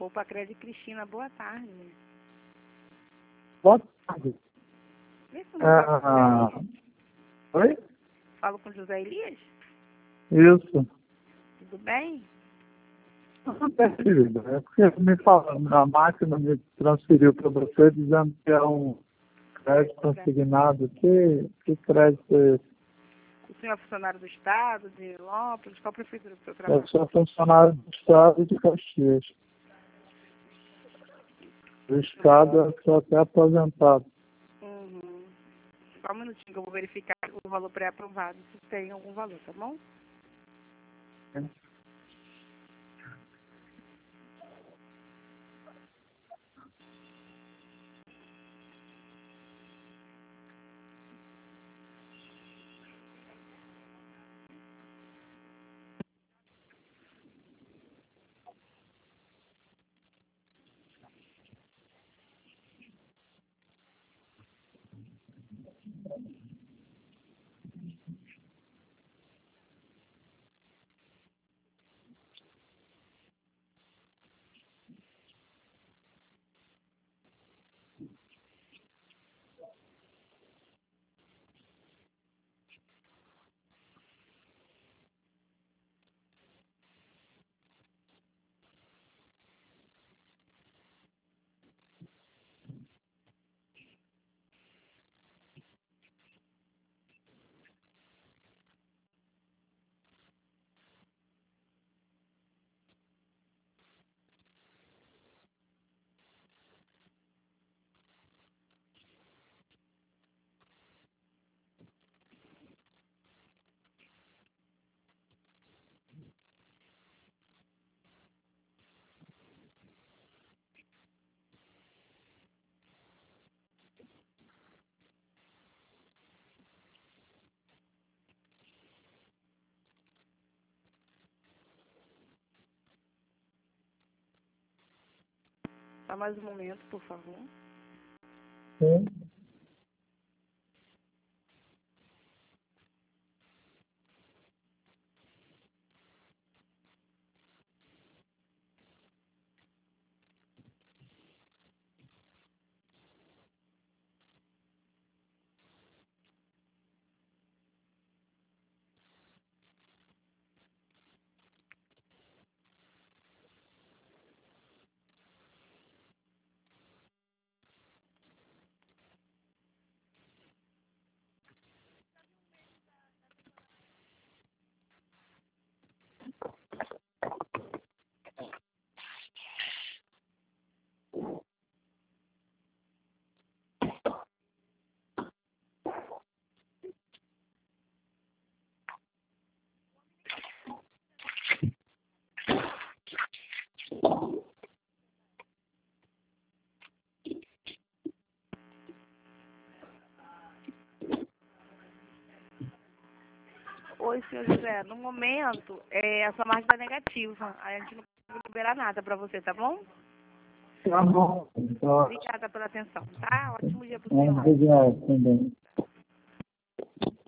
Poupa Crédito Cristina, boa tarde. Boa tarde. Vê se não fala com José Elias. Oi? Falo com José Elias? Isso. Tudo bem? Não tem querida. É porque me falaram, a máquina me transferiu para você dizendo que é um crédito consignado. Que crédito é esse? O senhor é funcionário do Estado, de Lópolis? Qual a prefeitura do seu Eu trabalho? sou funcionário do Estado de Caxias. Do Estado eu sou até aposentado. Uhum. Só um minutinho que eu vou verificar o valor pré-aprovado, se tem algum valor, tá bom? Só mais um momento, por favor. Sim. Oi, senhor José. No momento, essa margem está negativa. A gente não pode liberar nada para você, tá bom? Tá bom. Então, Obrigada pela atenção, tá? Ótimo dia para o senhor. obrigado também.